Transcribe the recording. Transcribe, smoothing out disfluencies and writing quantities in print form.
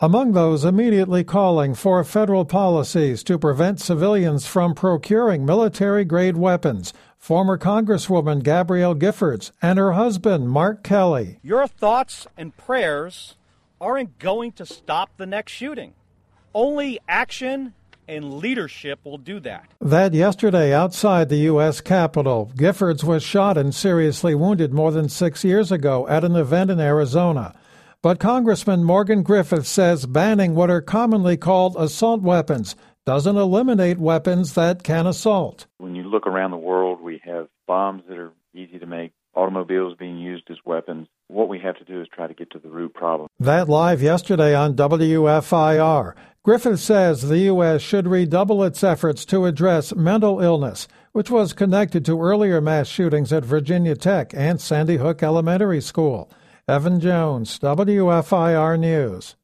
Among those immediately calling for federal policies to prevent civilians from procuring military-grade weapons, former Congresswoman Gabrielle Giffords and her husband, Mark Kelly. Your thoughts and prayers aren't going to stop the next shooting. Only action and leadership will do that. That yesterday outside the U.S. Capitol, Giffords was shot and seriously wounded more than 6 years ago at an event in Arizona. But Congressman Morgan Griffith says banning what are commonly called assault weapons doesn't eliminate weapons that can assault. When you look around the world, we have bombs that are easy to make, automobiles being used as weapons. What we have to do is try to get to the root problem. That live yesterday on WFIR. Griffith says the U.S. should redouble its efforts to address mental illness, which was connected to earlier mass shootings at Virginia Tech and Sandy Hook Elementary School. Evan Jones, WFIR News.